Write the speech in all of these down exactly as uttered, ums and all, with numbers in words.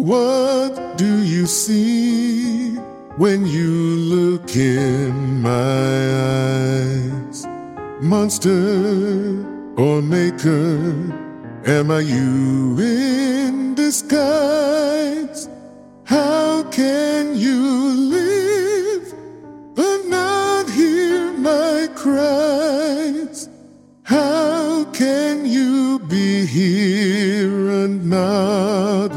What do you see when you look in my eyes? Monster or maker, am I you in disguise? How can you live but not hear my cries? How can you be here and not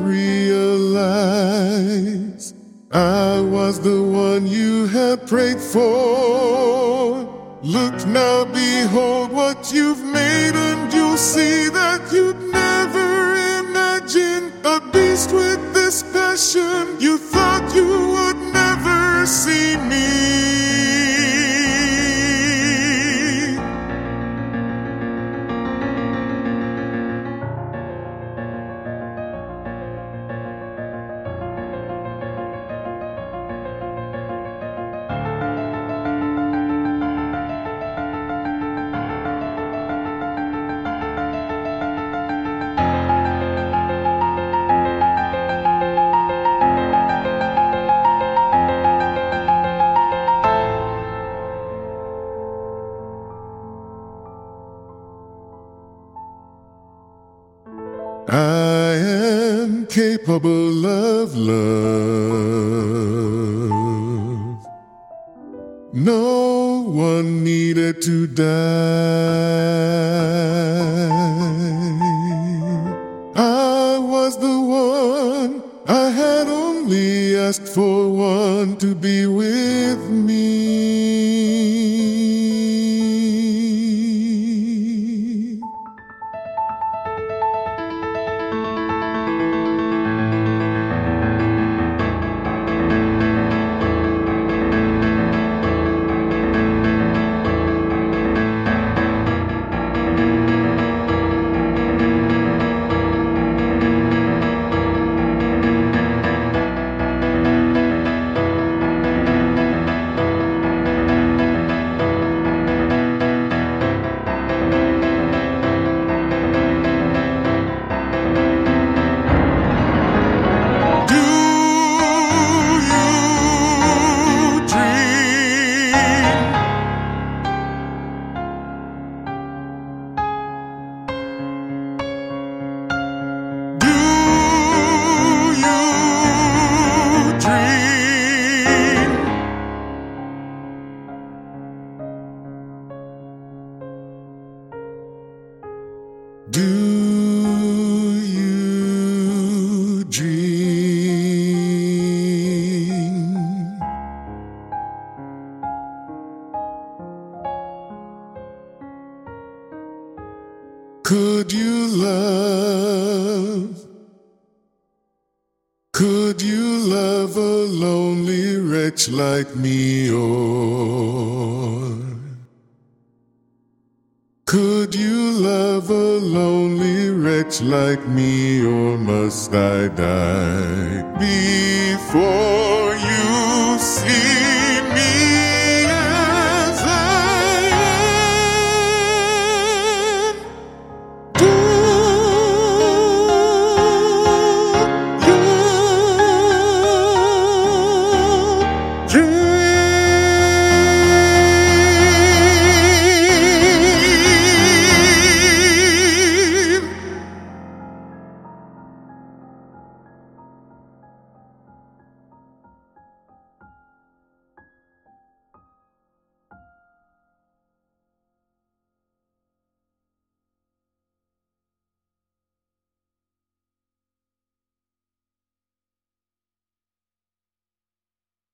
realize I was the one you had prayed for? Look now, behold what you've made, and you'll see that you'd never imagine a beast with this passion. You thought you would never see me. I am capable of love. No one needed to die. I was the one, I had only asked for one to be with me. Do you dream? Could you love? Could you love a lonely wretch like me, or could you love a lonely wretch like me, or must I die before you see?